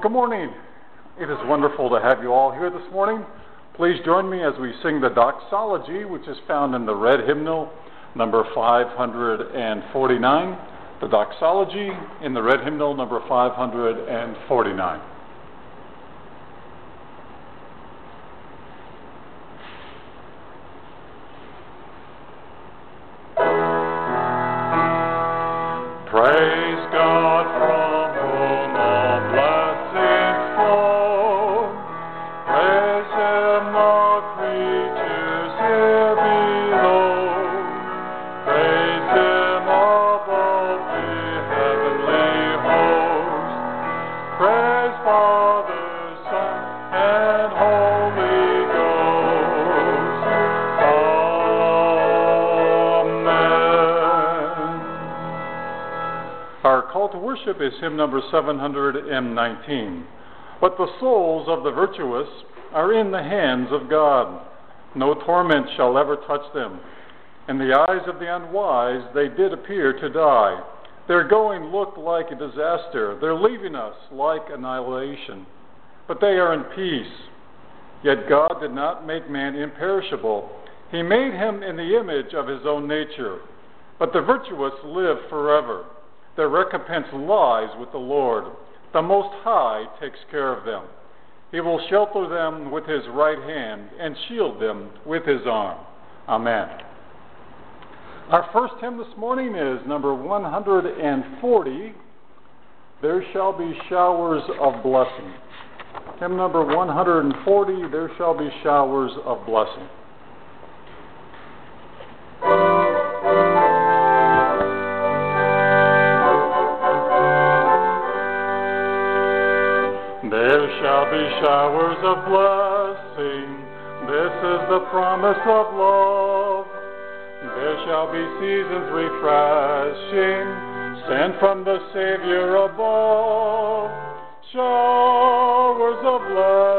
Good morning. It is wonderful to have you all here this morning. Please join me as we sing the doxology, which is found in the red hymnal, number 549. The doxology in the red hymnal, number 549. Praise God from whom all blessings flow. Praise Him, all creatures here below. Praise Him above the heavenly host. Praise Father, Son, and Holy Ghost. Amen. Our call to worship is hymn number 719. But the souls of the virtuous are in the hands of God. No torment shall ever touch them. In the eyes of the unwise they did appear to die. Their going looked like a disaster. Their leaving us like annihilation. But they are in peace. Yet God did not make man imperishable. He made him in the image of his own nature. But the virtuous live forever. Their recompense lies with the Lord. The Most High takes care of them. He will shelter them with his right hand and shield them with his arm. Amen. Our first hymn this morning is number 140, There Shall Be Showers of Blessing. Hymn number 140, There Shall Be Showers of Blessing. There shall be showers of blessing, this is the promise of love. There shall be seasons refreshing, sent from the Savior above. Showers of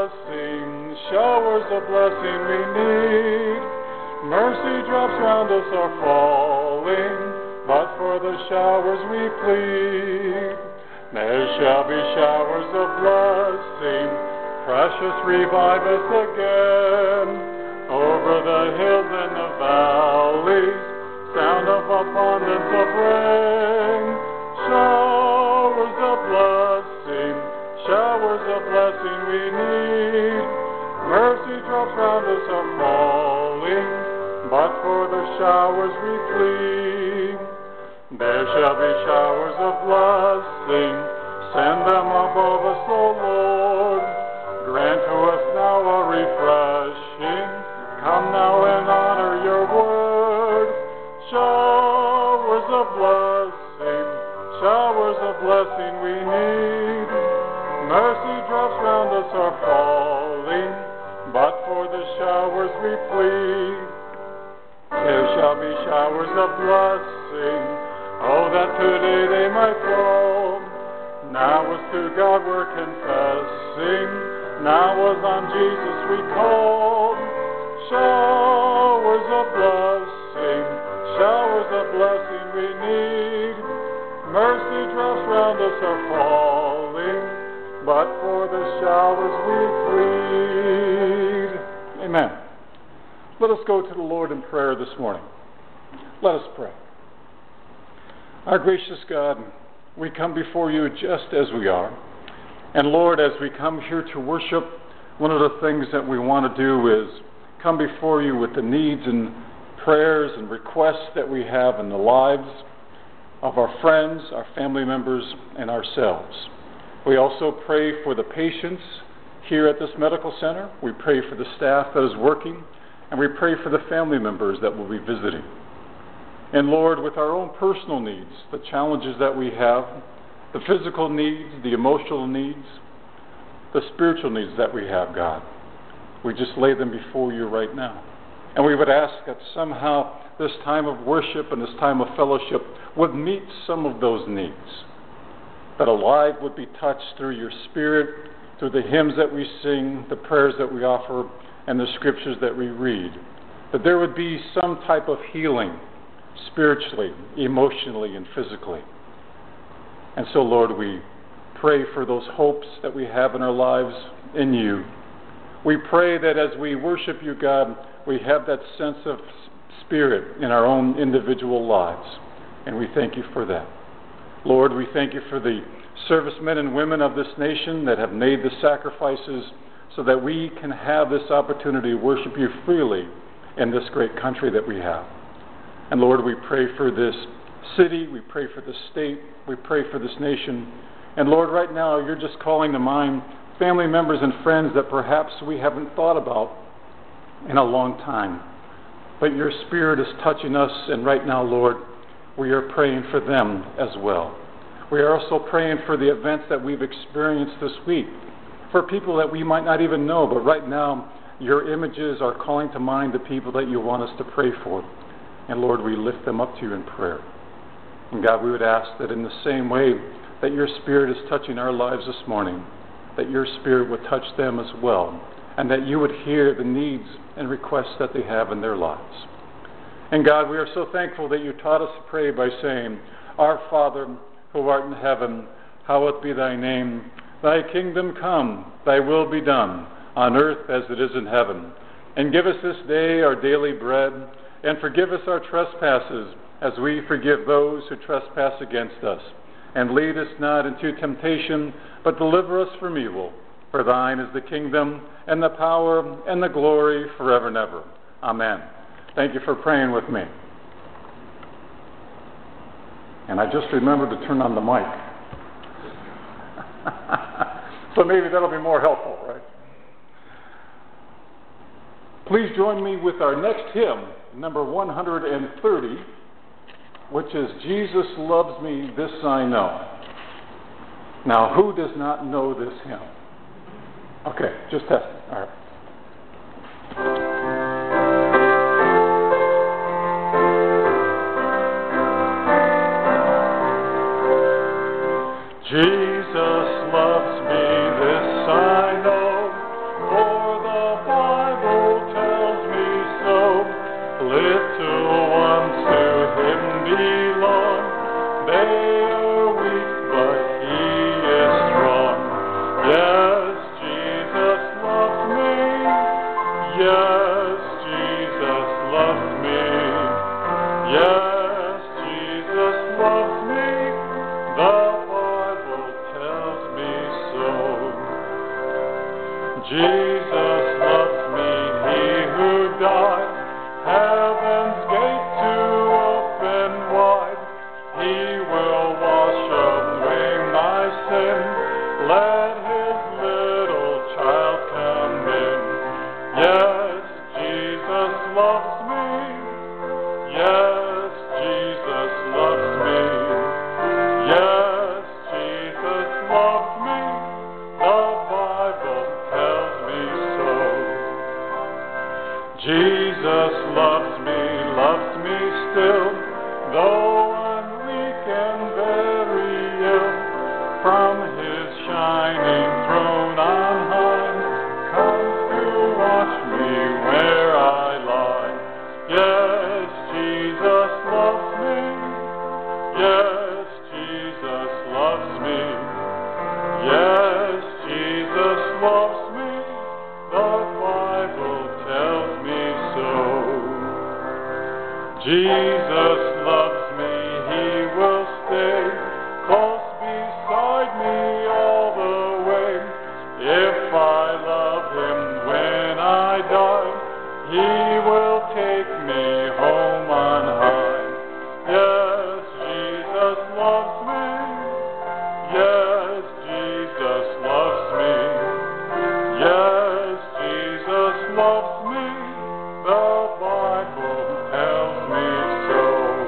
blessing we need. Mercy drops round us are falling, but for the showers we plead. There shall be showers of blessing, precious revive us again. Over the hills and the valleys, sound of abundance of rain. Showers of blessing we need. Mercy drops round us are falling, but for the showers we plead. There shall be showers of blessing, send them above us, O Lord. Grant to us now a refreshing, come now and honor your word. Showers of blessing we need. Mercy drops round us are falling, but for the showers we plead. There shall be showers of blessing, oh, that today they might fall. Now as to God we're confessing, now as on Jesus we call. Showers of blessing we need. Mercy drops round us are falling, but for the showers we plead. Amen. Let us go to the Lord in prayer this morning. Let us pray. Our gracious God, we come before you just as we are. And Lord, as we come here to worship, one of the things that we want to do is come before you with the needs and prayers and requests that we have in the lives of our friends, our family members, and ourselves. We also pray for the patients here at this medical center. We pray for the staff that is working, and we pray for the family members that will be visiting. And Lord, with our own personal needs, the challenges that we have, the physical needs, the emotional needs, the spiritual needs that we have, God, we just lay them before you right now. And we would ask that somehow this time of worship and this time of fellowship would meet some of those needs, that a life would be touched through your Spirit, through the hymns that we sing, the prayers that we offer, and the scriptures that we read, that there would be some type of healing spiritually, emotionally, and physically. And so, Lord, we pray for those hopes that we have in our lives in you. We pray that as we worship you, God, we have that sense of spirit in our own individual lives. And we thank you for that. Lord, we thank you for the servicemen and women of this nation that have made the sacrifices so that we can have this opportunity to worship you freely in this great country that we have. And Lord, we pray for this city, we pray for this state, we pray for this nation. And Lord, right now you're just calling to mind family members and friends that perhaps we haven't thought about in a long time. But your Spirit is touching us, and right now, Lord, we are praying for them as well. We are also praying for the events that we've experienced this week, for people that we might not even know, but right now, your images are calling to mind the people that you want us to pray for. And Lord, we lift them up to you in prayer. And God, we would ask that in the same way that your Spirit is touching our lives this morning, that your Spirit would touch them as well, and that you would hear the needs and requests that they have in their lives. And God, we are so thankful that you taught us to pray by saying, Our Father, who art in heaven, hallowed be thy name. Thy kingdom come, thy will be done, on earth as it is in heaven. And give us this day our daily bread, and forgive us our trespasses, as we forgive those who trespass against us. And lead us not into temptation, but deliver us from evil. For thine is the kingdom, and the power, and the glory, forever and ever. Amen. Thank you for praying with me. And I just remembered to turn on the mic. So maybe that'll be more helpful, right? Please join me with our next hymn, number 130, which is Jesus Loves Me, This I Know. Now, who does not know this hymn? Okay, just test it. All right. Jesus loves me, this I know, for the Bible tells me so. Little ones to him belong, they are weak, but he is strong. Yes, Jesus loves me, yes, Jesus loves me, yes, Jesus loves me, the Jesus loves me, he who died, heaven's gate to open wide. He will wash away my sin, let his little child come in. Yes, Jesus loves me, yes, Jesus loves me, yes, Jesus loves me, the Bible tells me so. Jesus loves me still, though I'm weak and very ill. From his shining throne on high, comes to watch me where I lie. Yes, Jesus loves me, yes, Jesus loves me, yes, Jesus loves me, the Bible tells me so. Jesus loves me, he will stay close beside me all the way. If I love him when I die, he will take me home on high. Yes, Jesus loves me, yes, Jesus loves me, yes, Jesus loves me, the Bible tells me so.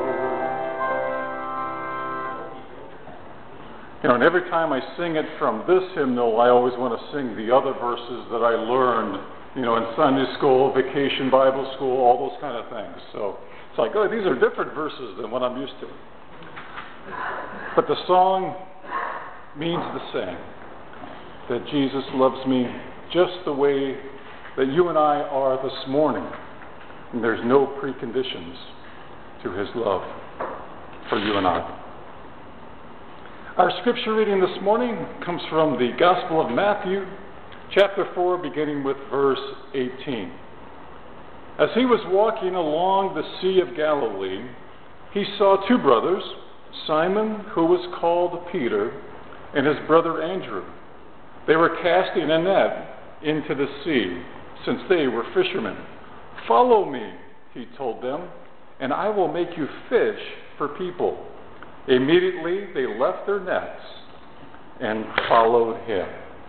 You know, and every time I sing it from this hymnal, I always want to sing the other verses that I learned, you know, in Sunday school, vacation Bible school, all those kind of things. So it's like, oh, these are different verses than what I'm used to. But the song means the same, that Jesus loves me just the way that you and I are this morning. And there's no preconditions to his love for you and I. Our scripture reading this morning comes from the Gospel of Matthew, chapter 4, beginning with verse 18. As he was walking along the Sea of Galilee, he saw two brothers, Simon, who was called Peter, and his brother Andrew. They were casting a net into the sea, since they were fishermen. "Follow me," he told them, "and I will make you fish for people." Immediately they left their nets and followed him.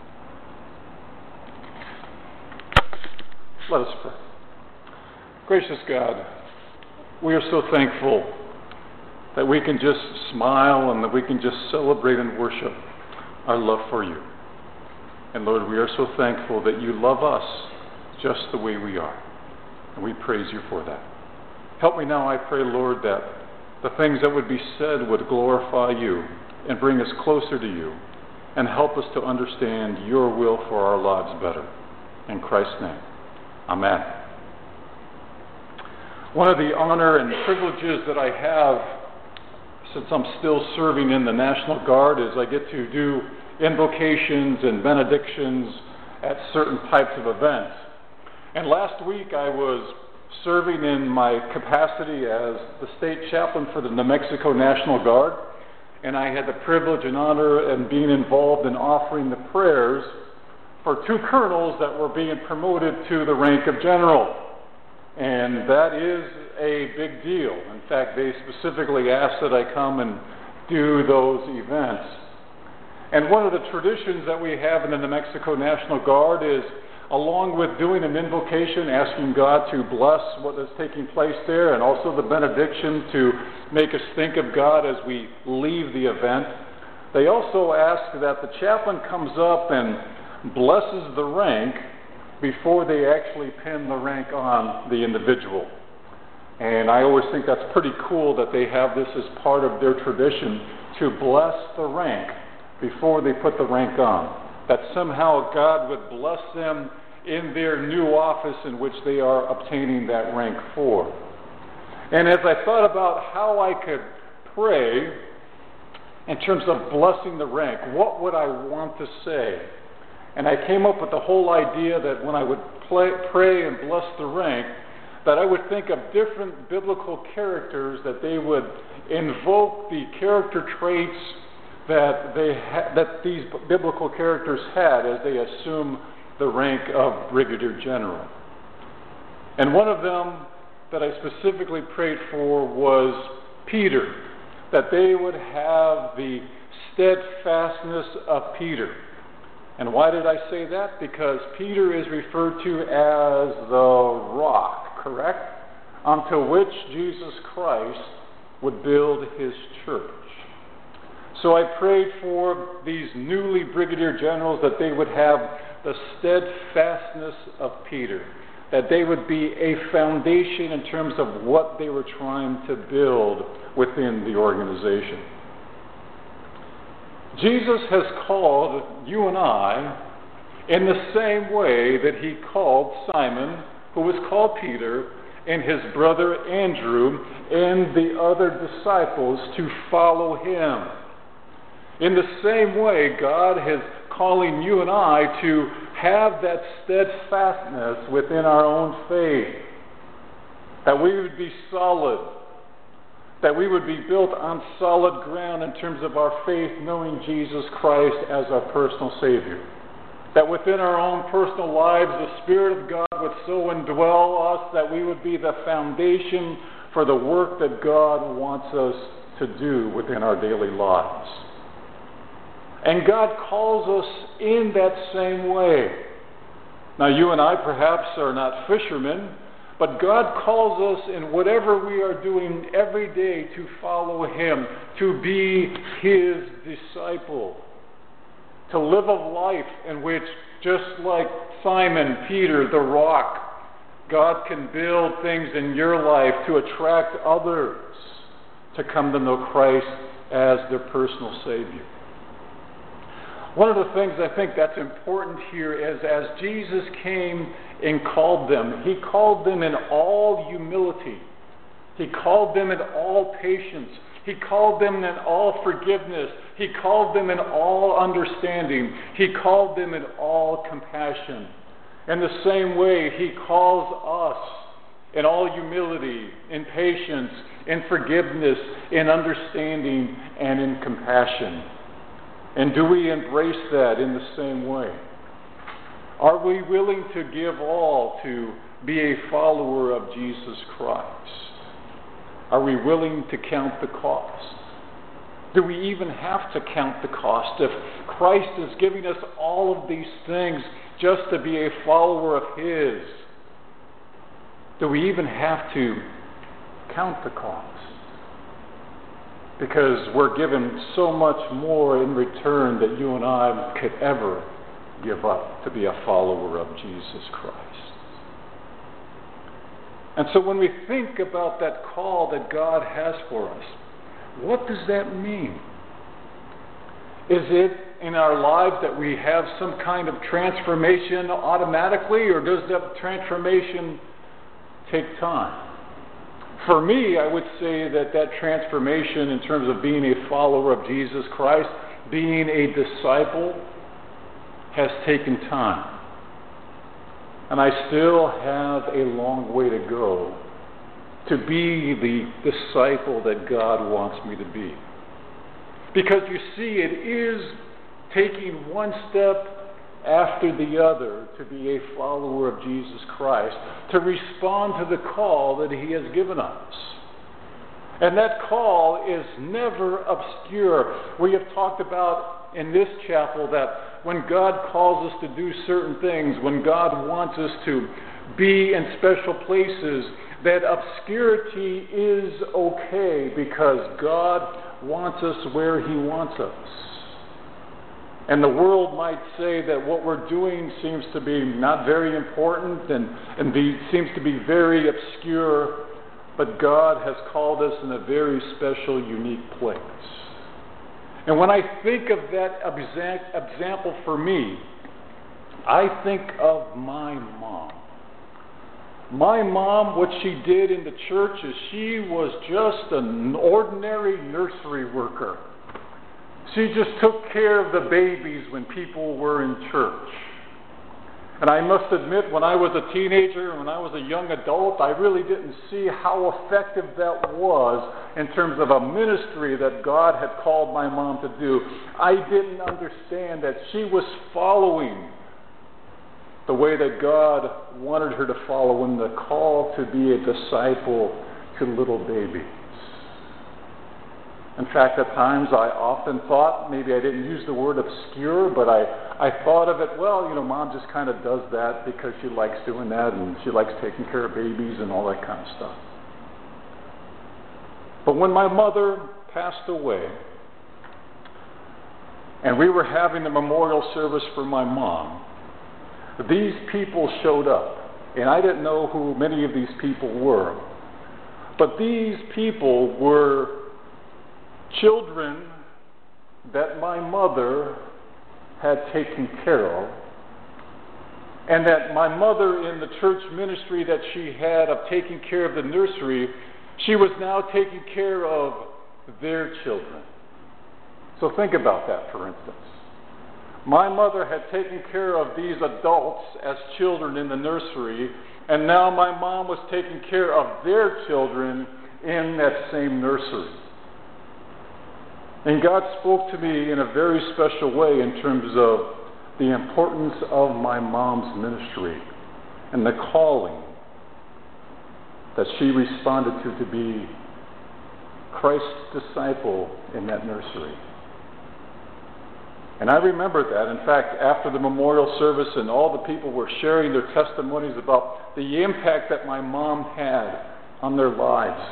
Let us pray. Gracious God, we are so thankful that we can just smile and that we can just celebrate and worship our love for you. And Lord, we are so thankful that you love us just the way we are. And we praise you for that. Help me now, I pray, Lord, that the things that would be said would glorify you and bring us closer to you and help us to understand your will for our lives better. In Christ's name, amen. One of the honor and privileges that I have since I'm still serving in the National Guard is I get to do invocations and benedictions at certain types of events. And last week I was serving in my capacity as the state chaplain for the New Mexico National Guard, and I had the privilege and honor in being involved in offering the prayers for two colonels that were being promoted to the rank of general. And that is a big deal. In fact, they specifically asked that I come and do those events. And one of the traditions that we have in the New Mexico National Guard is, along with doing an invocation, asking God to bless what is taking place there, and also the benediction to make us think of God as we leave the event, they also ask that the chaplain comes up and blesses the rank before they actually pin the rank on the individual. And I always think that's pretty cool that they have this as part of their tradition, to bless the rank before they put the rank on. That somehow God would bless them in their new office in which they are obtaining that rank for. And as I thought about how I could pray in terms of blessing the rank, what would I want to say? And I came up with the whole idea that when I would pray and bless the rank, that I would think of different biblical characters, that they would invoke the character traits that these biblical characters had as they assume the rank of brigadier general. And one of them that I specifically prayed for was Peter, that they would have the steadfastness of Peter. And why did I say that? Because Peter is referred to as the rock, correct? Onto which Jesus Christ would build his church. So I prayed for these newly brigadier generals that they would have the steadfastness of Peter, that they would be a foundation in terms of what they were trying to build within the organization. Jesus has called you and I in the same way that he called Simon, who was called Peter, and his brother Andrew, and the other disciples to follow him. In the same way, God is calling you and I to have that steadfastness within our own faith, that we would be solid, that we would be built on solid ground in terms of our faith, knowing Jesus Christ as our personal Savior. That within our own personal lives, the Spirit of God would so indwell us that we would be the foundation for the work that God wants us to do within our daily lives. And God calls us in that same way. Now, you and I perhaps are not fishermen, but God calls us in whatever we are doing every day to follow him, to be his disciple, to live a life in which, just like Simon, Peter, the rock, God can build things in your life to attract others to come to know Christ as their personal Savior. One of the things I think that's important here is, as Jesus came and called them, he called them in all humility. He called them in all patience. He called them in all forgiveness. He called them in all understanding. He called them in all compassion. In the same way, He calls us in all humility, in patience, in forgiveness, in understanding, and in compassion. And do we embrace that in the same way? Are we willing to give all to be a follower of Jesus Christ? Are we willing to count the cost? Do we even have to count the cost? If Christ is giving us all of these things just to be a follower of His, do we even have to count the cost? Because we're given so much more in return that you and I could ever give up to be a follower of Jesus Christ. And so when we think about that call that God has for us, what does that mean? Is it in our lives that we have some kind of transformation automatically, or does that transformation take time? For me, I would say that transformation in terms of being a follower of Jesus Christ, being a disciple, has taken time. And I still have a long way to go to be the disciple that God wants me to be. Because you see, it is taking one step after the other to be a follower of Jesus Christ, to respond to the call that He has given us. And that call is never obscure. We have talked about in this chapel that when God calls us to do certain things, when God wants us to be in special places, that obscurity is okay because God wants us where He wants us. And the world might say that what we're doing seems to be not very important and seems to be very obscure, but God has called us in a very special, unique place. And when I think of that example for me, I think of my mom. My mom, what she did in the church is she was just an ordinary nursery worker. She just took care of the babies when people were in church. And I must admit, when I was a teenager, when I was a young adult, I really didn't see how effective that was in terms of a ministry that God had called my mom to do. I didn't understand that she was following the way that God wanted her to follow in the call to be a disciple to little babies. In fact, at times I often thought, maybe I didn't use the word obscure, but I thought of it, well, Mom just kind of does that because she likes doing that and she likes taking care of babies and all that kind of stuff. But when my mother passed away, and we were having the memorial service for my mom, these people showed up. And I didn't know who many of these people were. But these people were children that my mother had taken care of, and that my mother, in the church ministry that she had of taking care of the nursery, she was now taking care of their children. So think about that, for instance. My mother had taken care of these adults as children in the nursery, and now my mom was taking care of their children in that same nursery. And God spoke to me in a very special way in terms of the importance of my mom's ministry and the calling that she responded to be Christ's disciple in that nursery. And I remember that. In fact, after the memorial service and all the people were sharing their testimonies about the impact that my mom had on their lives,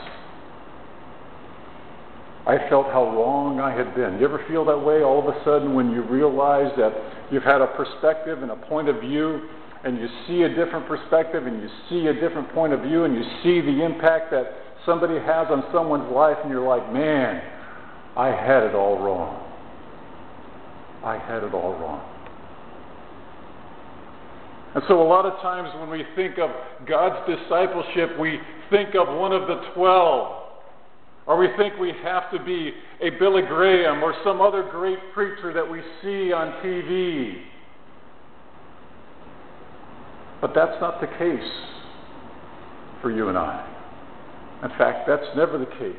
I felt how wrong I had been. You ever feel that way all of a sudden when you realize that you've had a perspective and a point of view, and you see a different perspective and you see a different point of view and you see the impact that somebody has on someone's life, and you're like, man, I had it all wrong. I had it all wrong. And so a lot of times when we think of God's discipleship, we think of one of the 12. or we think we have to be a Billy Graham or some other great preacher that we see on TV. But that's not the case for you and I. In fact, that's never the case.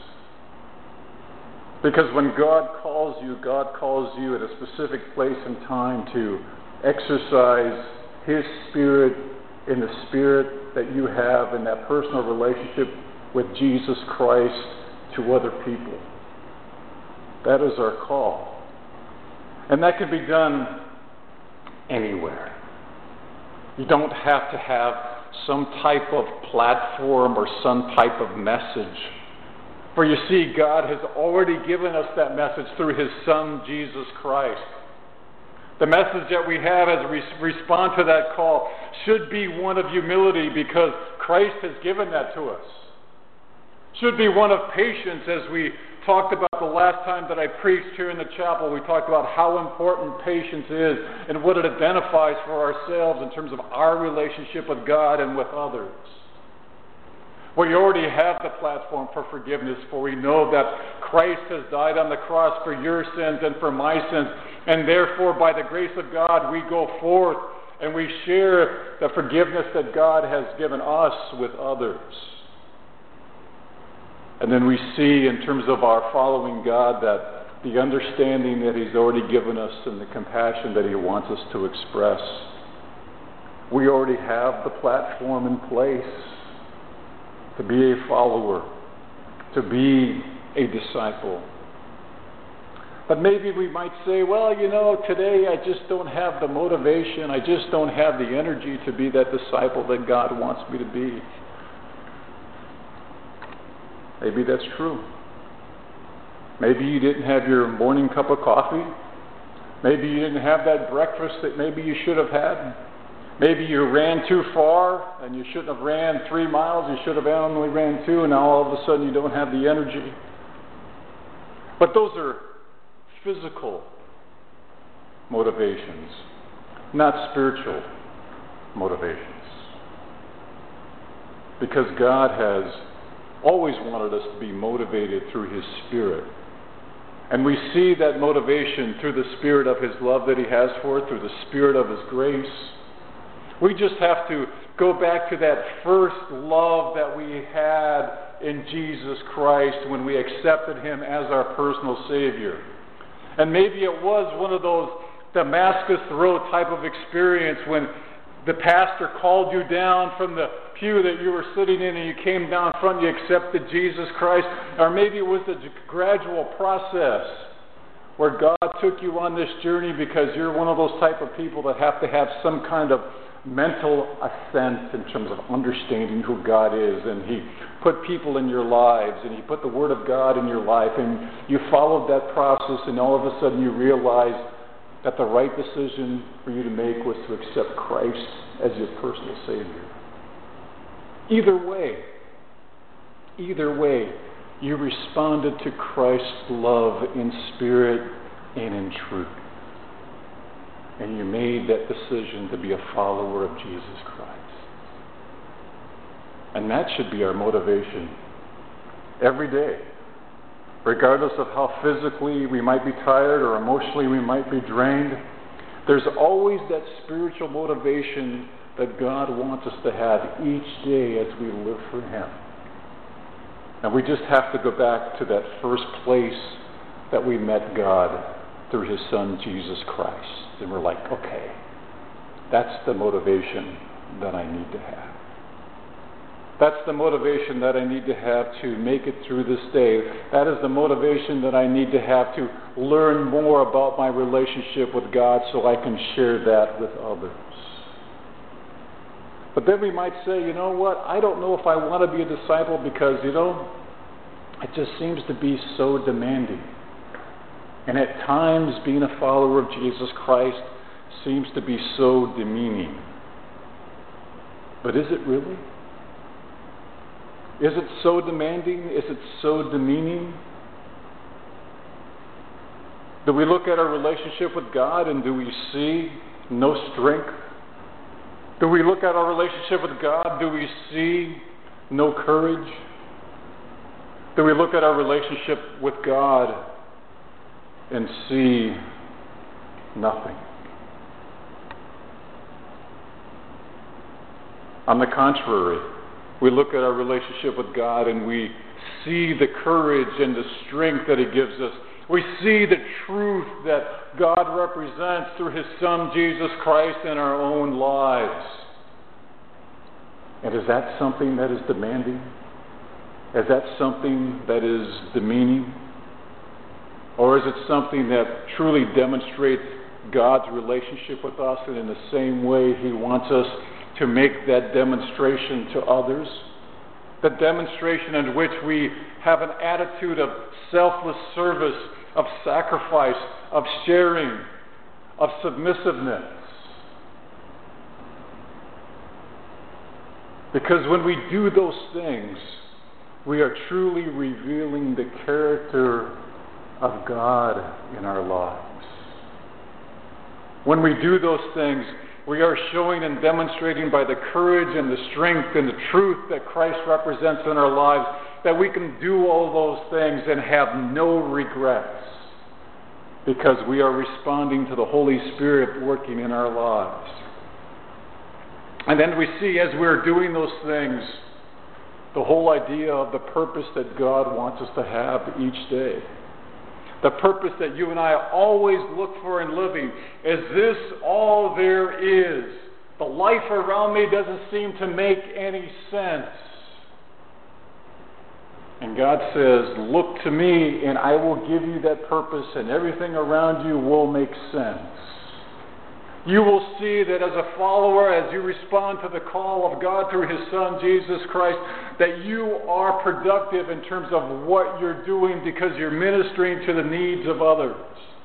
Because when God calls you at a specific place and time to exercise His Spirit in the Spirit that you have in that personal relationship with Jesus Christ to other people. That is our call. And that can be done anywhere. You don't have to have some type of platform or some type of message. For you see, God has already given us that message through His Son, Jesus Christ. The message that we have as we respond to that call should be one of humility because Christ has given that to us. Should be one of patience, as we talked about the last time that I preached here in the chapel. We talked about how important patience is and what it identifies for ourselves in terms of our relationship with God and with others. We already have the platform for forgiveness, for we know that Christ has died on the cross for your sins and for my sins, and therefore by the grace of God we go forth and we share the forgiveness that God has given us with others. And then we see in terms of our following God that the understanding that He's already given us and the compassion that He wants us to express, we already have the platform in place to be a follower, to be a disciple. But maybe we might say, well, today I just don't have the motivation, I just don't have the energy to be that disciple that God wants me to be. Maybe that's true. Maybe you didn't have your morning cup of coffee. Maybe you didn't have that breakfast that maybe you should have had. Maybe you ran too far and you shouldn't have ran 3 miles. You should have only ran 2, and now all of a sudden you don't have the energy. But those are physical motivations, not spiritual motivations. Because God has always wanted us to be motivated through His Spirit. And we see that motivation through the Spirit of His love that He has for us, through the Spirit of His grace. We just have to go back to that first love that we had in Jesus Christ when we accepted Him as our personal Savior. And maybe it was one of those Damascus Road type of experience when the pastor called you down from the pew that you were sitting in and you came down front and you accepted Jesus Christ. Or maybe it was a gradual process where God took you on this journey because you're one of those type of people that have to have some kind of mental assent in terms of understanding who God is. And He put people in your lives and He put the Word of God in your life and you followed that process, and all of a sudden you realized that the right decision for you to make was to accept Christ as your personal Savior. Either way, you responded to Christ's love in spirit and in truth. And you made that decision to be a follower of Jesus Christ. And that should be our motivation every day. Regardless of how physically we might be tired or emotionally we might be drained, there's always that spiritual motivation that God wants us to have each day as we live for Him. And we just have to go back to that first place that we met God through His Son, Jesus Christ. And we're like, okay, that's the motivation that I need to have. That's the motivation that I need to have to make it through this day. That is the motivation that I need to have to learn more about my relationship with God so I can share that with others. But then we might say, you know what, I don't know if I want to be a disciple because, it just seems to be so demanding. And at times, being a follower of Jesus Christ seems to be so demeaning. But is it really? Is it so demanding? Is it so demeaning? Do we look at our relationship with God and do we see no strength? Do we look at our relationship with God? Do we see no courage? Do we look at our relationship with God and see nothing? On the contrary, we look at our relationship with God and we see the courage and the strength that He gives us. We see the truth that God represents through His Son, Jesus Christ, in our own lives. And is that something that is demanding? Is that something that is demeaning? Or is it something that truly demonstrates God's relationship with us, and in the same way He wants us to make that demonstration to others? The demonstration in which we have an attitude of selfless service, of sacrifice, of sharing, of submissiveness. Because when we do those things, we are truly revealing the character of God in our lives. When we do those things, we are showing and demonstrating by the courage and the strength and the truth that Christ represents in our lives that we can do all those things and have no regrets, because we are responding to the Holy Spirit working in our lives. And then we see, as we're doing those things, the whole idea of the purpose that God wants us to have each day. The purpose that you and I always look for in living. Is this all there is? The life around me doesn't seem to make any sense. And God says, look to me and I will give you that purpose, and everything around you will make sense. You will see that as a follower, as you respond to the call of God through His Son, Jesus Christ, that you are productive in terms of what you're doing because you're ministering to the needs of others.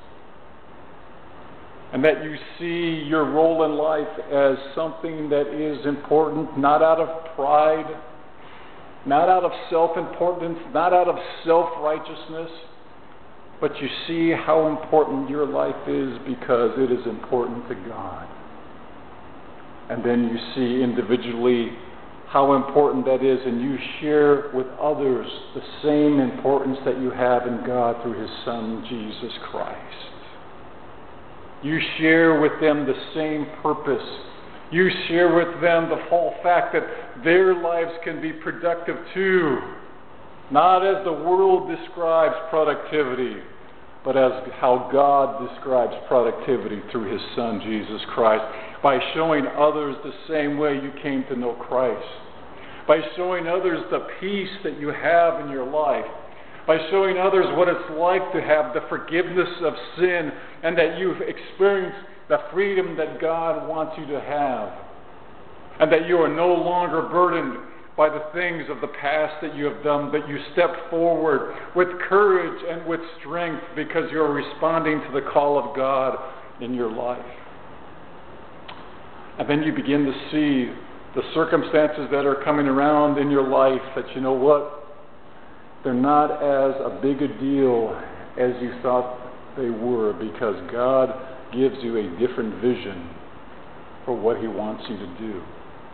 And that you see your role in life as something that is important, not out of pride, not out of self-importance, not out of self-righteousness, but you see how important your life is because it is important to God. And then you see individually how important that is, and you share with others the same importance that you have in God through His Son, Jesus Christ. You share with them the same purpose. You share with them the whole fact that their lives can be productive too. Not as the world describes productivity, but as how God describes productivity through His Son, Jesus Christ, by showing others the same way you came to know Christ, by showing others the peace that you have in your life, by showing others what it's like to have the forgiveness of sin, and that you've experienced the freedom that God wants you to have, and that you are no longer burdened by the things of the past that you have done, but you step forward with courage and with strength because you're responding to the call of God in your life. And then you begin to see the circumstances that are coming around in your life that, you know what, they're not as a big a deal as you thought they were, because God gives you a different vision for what He wants you to do.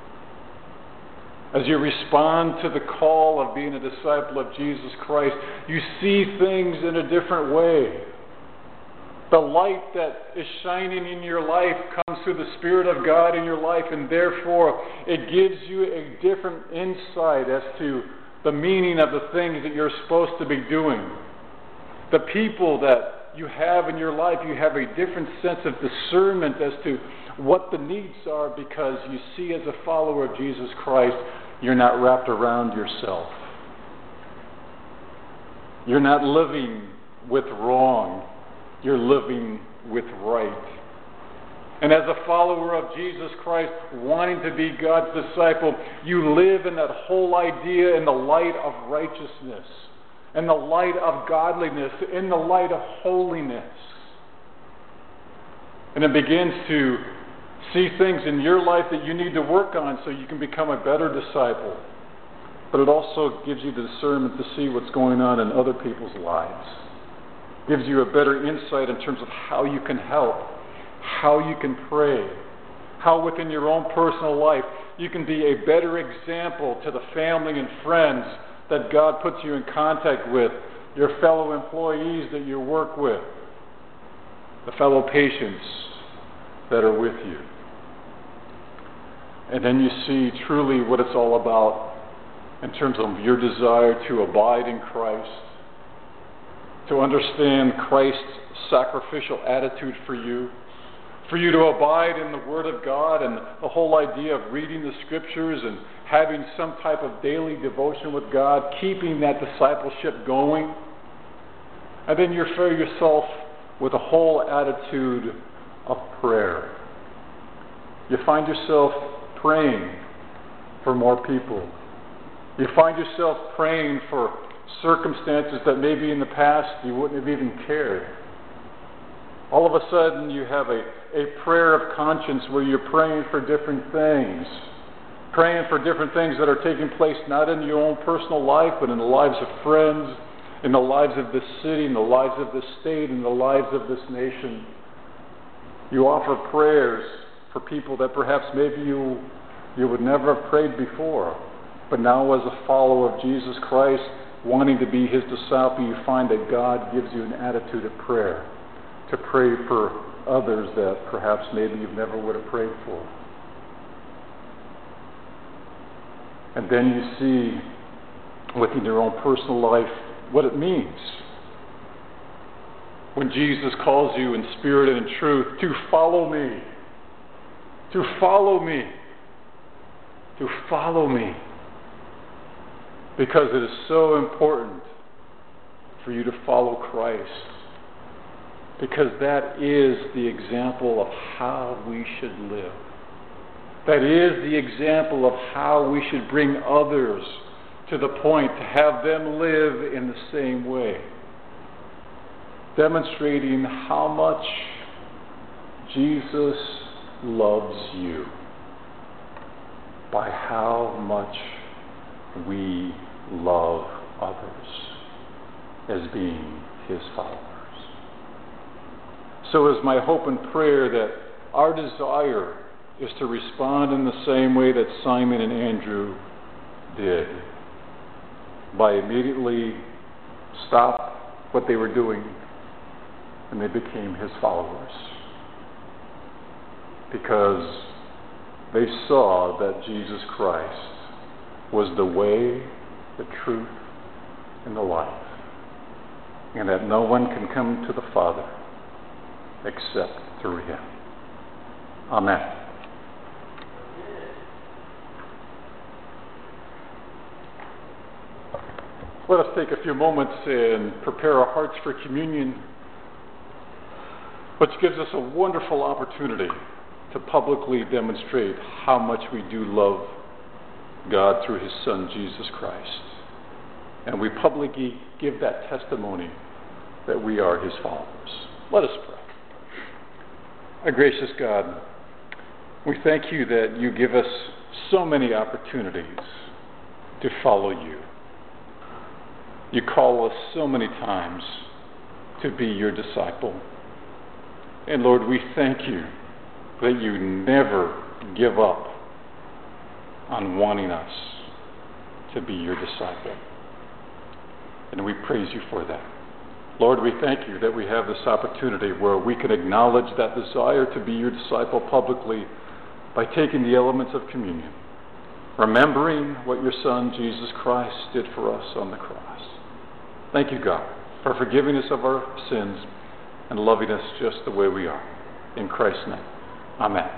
As you respond to the call of being a disciple of Jesus Christ, you see things in a different way. The light that is shining in your life comes through the Spirit of God in your life, and therefore it gives you a different insight as to the meaning of the things that you're supposed to be doing. The people that you have in your life, you have a different sense of discernment as to what the needs are, because you see, as a follower of Jesus Christ, you're not wrapped around yourself. You're not living with wrong. You're living with right. And as a follower of Jesus Christ, wanting to be God's disciple, you live in that whole idea in the light of righteousness, in the light of godliness, in the light of holiness. And it begins to see things in your life that you need to work on so you can become a better disciple. But it also gives you the discernment to see what's going on in other people's lives. Gives you a better insight in terms of how you can help, how you can pray, how within your own personal life you can be a better example to the family and friends that God puts you in contact with, your fellow employees that you work with, the fellow patients that are with you. And then you see truly what it's all about in terms of your desire to abide in Christ, to understand Christ's sacrificial attitude for you to abide in the Word of God and the whole idea of reading the Scriptures and having some type of daily devotion with God, keeping that discipleship going. And then you fill yourself with a whole attitude of prayer. You find yourself praying for more people. You find yourself praying for circumstances that maybe in the past you wouldn't have even cared. All of a sudden you have a prayer of conscience where you're praying for different things. Praying for different things that are taking place not in your own personal life, but in the lives of friends, in the lives of this city, in the lives of this state, in the lives of this nation. You offer prayers for people that perhaps maybe you would never have prayed before. But now as a follower of Jesus Christ, wanting to be His disciple, you find that God gives you an attitude of prayer, to pray for others that perhaps maybe you never would have prayed for. And then you see within your own personal life what it means when Jesus calls you in spirit and in truth to follow me, to follow me, to follow me. Because it is so important for you to follow Christ. Because that is the example of how we should live. That is the example of how we should bring others to the point to have them live in the same way. Demonstrating how much Jesus loves you by how much we love others as being His followers. So is my hope and prayer that our desire is to respond in the same way that Simon and Andrew did, by immediately stop what they were doing and they became His followers, because they saw that Jesus Christ was the way, the truth, and the life, and that no one can come to the Father except through Him. Amen. Let us take a few moments and prepare our hearts for communion, which gives us a wonderful opportunity to publicly demonstrate how much we do love God through His Son, Jesus Christ. And we publicly give that testimony that we are His followers. Let us pray. Our gracious God, we thank You that You give us so many opportunities to follow You. You call us so many times to be Your disciple. And Lord, we thank You that You never give up on wanting us to be Your disciple. And we praise You for that. Lord, we thank You that we have this opportunity where we can acknowledge that desire to be Your disciple publicly by taking the elements of communion, remembering what Your Son, Jesus Christ, did for us on the cross. Thank You, God, for forgiving us of our sins and loving us just the way we are. In Christ's name, amen.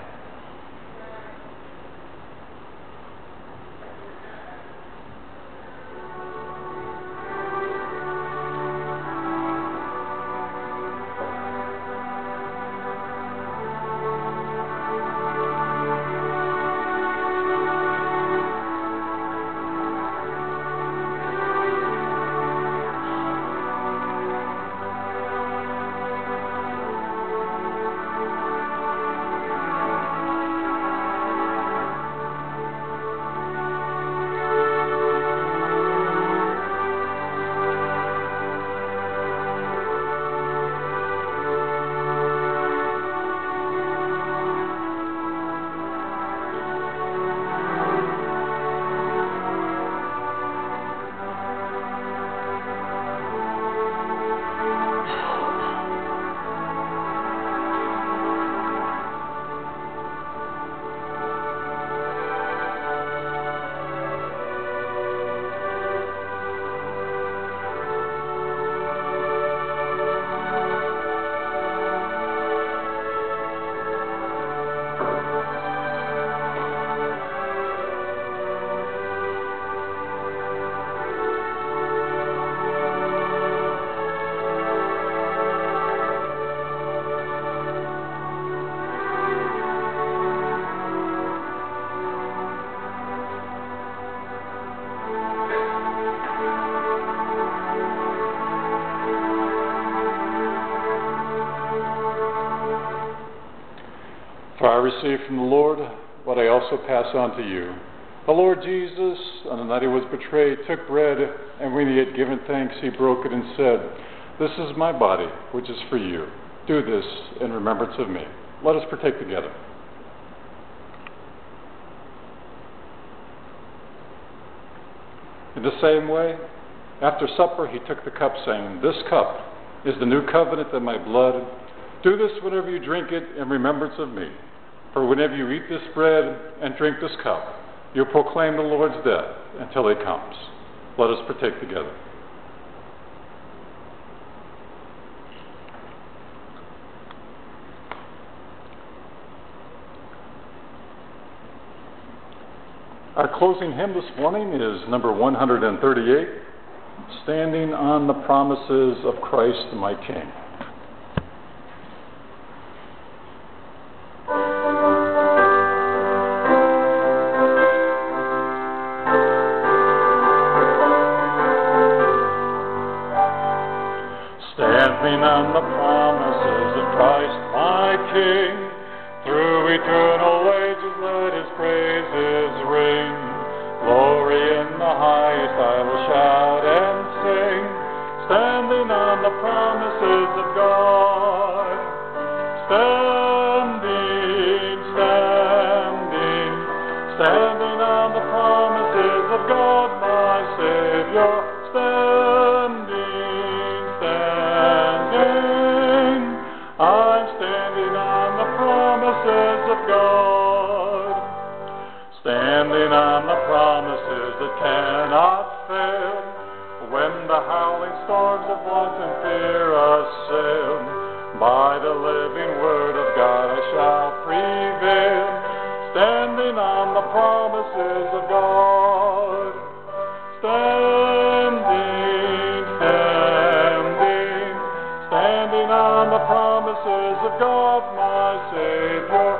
received from the Lord what I also pass on to you. The Lord Jesus, on the night he was betrayed, took bread, and when he had given thanks, he broke it and said, "This is my body, which is for you. Do this in remembrance of me." Let us partake together. In the same way, after supper, he took the cup, saying, "This cup is the new covenant in my blood. Do this whenever you drink it in remembrance of me. For whenever you eat this bread and drink this cup, you proclaim the Lord's death until he comes." Let us partake together. Our closing hymn this morning is number 138, "Standing on the Promises of Christ my King." Standing on the promises of Christ my King, through eternal ages let his praises ring. Glory in the highest I will shout and sing, standing on the promises of God. Standing on the promises of God my Savior. I'm standing on the promises of God. Standing on the promises that cannot fail. When the howling storms of want and fear assail, by the living word of God I shall prevail. Standing on the promises of God. Standing on the promises of God, my Savior.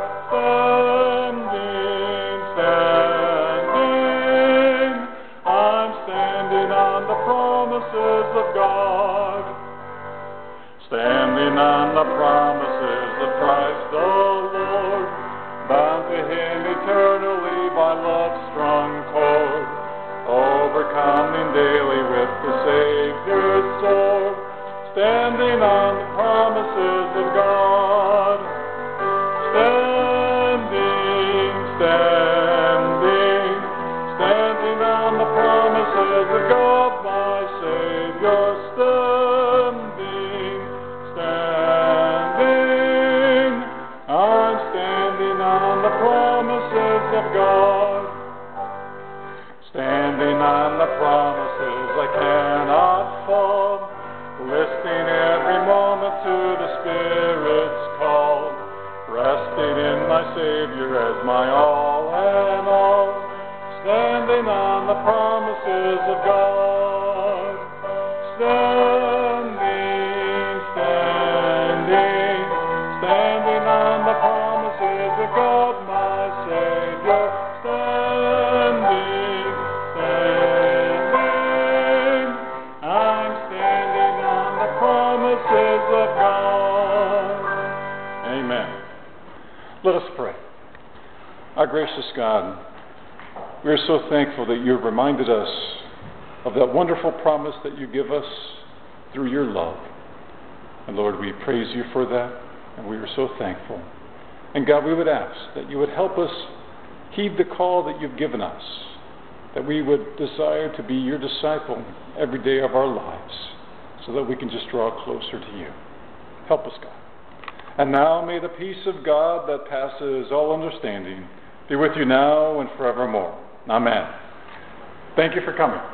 I'm standing on the promises of God. Standing on the promises of Christ the Lord, bound to him eternally by love's strong cord, overcoming daily with the Savior's sword. Standing on the promises of God. Standing on the promises of God, my Savior. I'm standing on the promises of God. Standing on the promises I cannot fall, listening every moment to the Spirit's call, resting in my Savior as my all and all, standing on the promises of God. Standing on the promises of God, my Savior. I'm standing on the promises of God. Amen. Let us pray. Our gracious God, we are so thankful that you have reminded us of that wonderful promise that you give us through your love. And Lord, we praise you for that, and we are so thankful. And God, we would ask that you would help us heed the call that you've given us, that we would desire to be your disciple every day of our lives, so that we can just draw closer to you. Help us, God. And now may the peace of God that passes all understanding be with you now and forevermore. Amen. Thank you for coming.